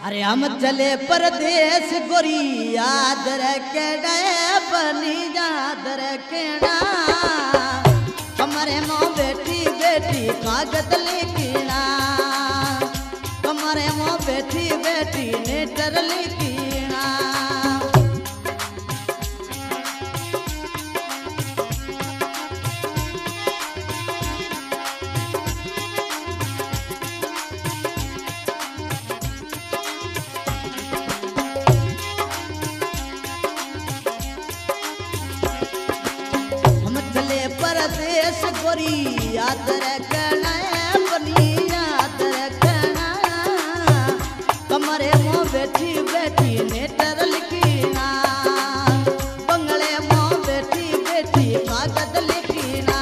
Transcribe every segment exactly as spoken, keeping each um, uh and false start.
अरे हम चले परदेश गोरी याद रखेड़ा बनी याद रखेड़ा हमारे माँ बेटी बेटी कागज लिखना हमारे माँ बेटी बेटी नेटर लिखना परदेश गोरी याद रखना बनी याद रखना कमरे में बैठी बैठी नेटर लिखना बंगले में बैठी बैठी कागज लिखना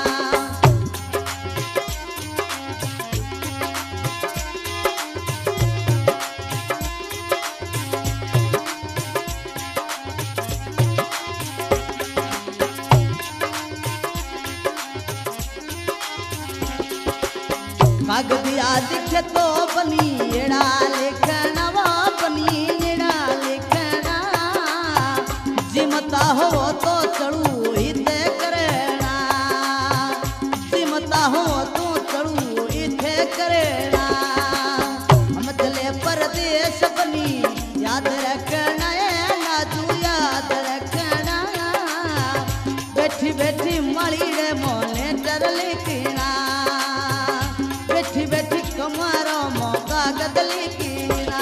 कागदिया दिखे तो बनी एड़ा लिखना वो बनी एड़ा लिखना जिमता हो तो चढ़ू इते करना जिमता हो तो चढ़ू इते करना हम चले परदेश बनी याद रखना नाजू याद रखना बैठी बैठी माली रे मोने डर लिखना बैठी बैठी कमारो मौका गदली कीना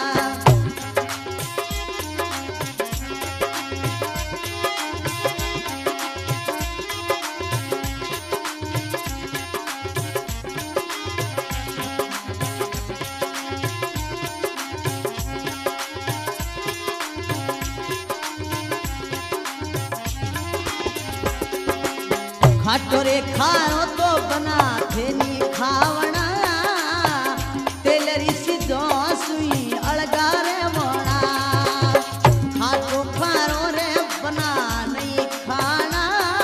खाटो रे खाओ तो बना थेनी खावना तेलरी सीधो सुई अलगा रे मोना खाटो खारो रे बना नहीं खाना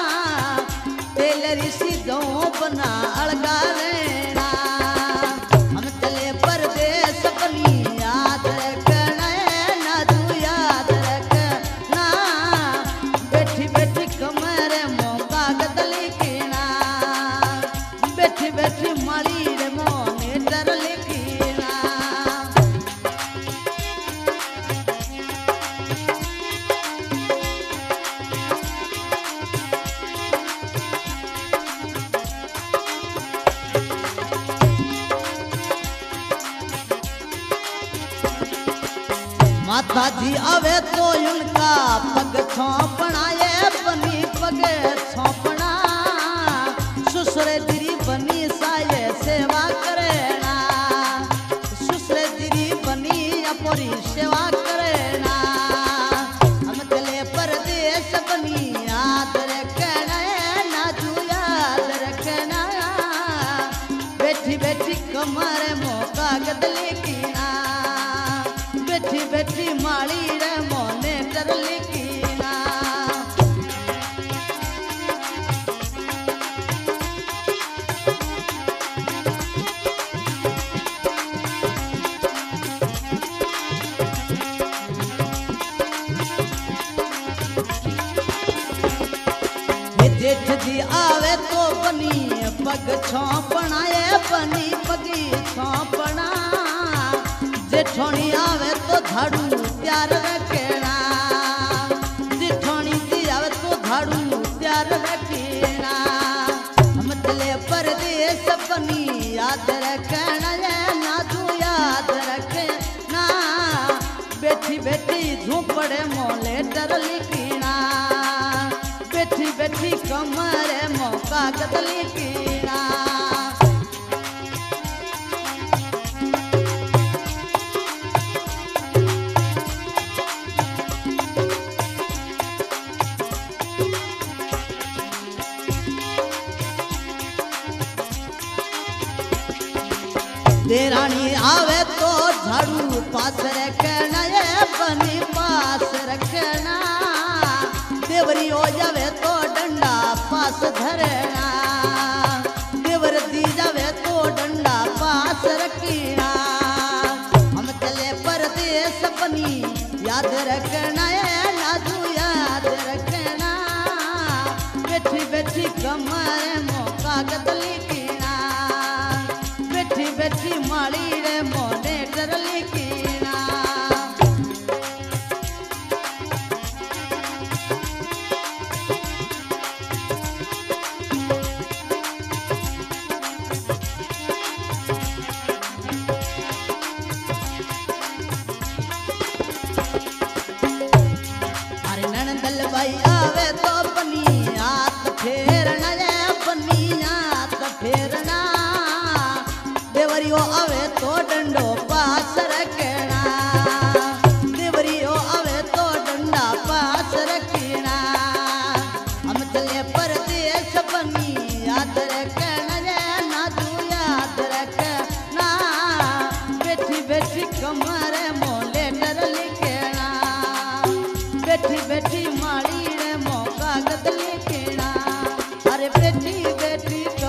तेलरी सीधो बना अलगा लेना हम चले परदेश बनी याद रखना नाजू याद रखना बैठी बैठी कमरे मौका गदली बैठी बैठी माली रे मोने डर लिखना माता जी आवे तो उनका पग छोपना ये बनी पग छोपना सुसरे दिरी बनी साये सेवा करना सुसरे दिरी बनी अपनी सेवा करना हम चले परदेश बनी याद रखना नाजू याद रखना बैठी बैठी कमरे मौका गदली कीना बैठी बैठी माली रे मोने डर लिखना जेठ जी आवे तो बनी पग छोपना ये बनी पगी छोपना जेठोनी आवे तो झाड़ू त्यार रखना जेठोनी जी आवे तो झाड़ू त्यार रखना हम चले परदेश बनी याद रखना नाजू याद रखना बैठी बैठी झूपड़े मोले डर लिखना बैठी बैठी कमरे मौका गदली कीना देरानी आवे तो झाड़ू पास रखना ये बनी पास रखना देवरी हो जावे तो डंडा पास धरना देवर दी जावे तो डंडा पास रखना हम चले पर कागज लिखीना बैठी बैठी माड़ी रे मोने डर लिखीना नंदल भाई आवे तो बनी हाथ फेरना ये बनी हाथ फेरना देवरियो आवे तो डंडो पास रखना देवरियो आवे तो डंडा पास रखना हम चले परदेश बनी याद रखना ये ना तू याद रखना बैठी बैठी कमरे मोले डर लिखना बैठी बैठी माड़ी रे मो कागज लिखना अरे बैठी बैठी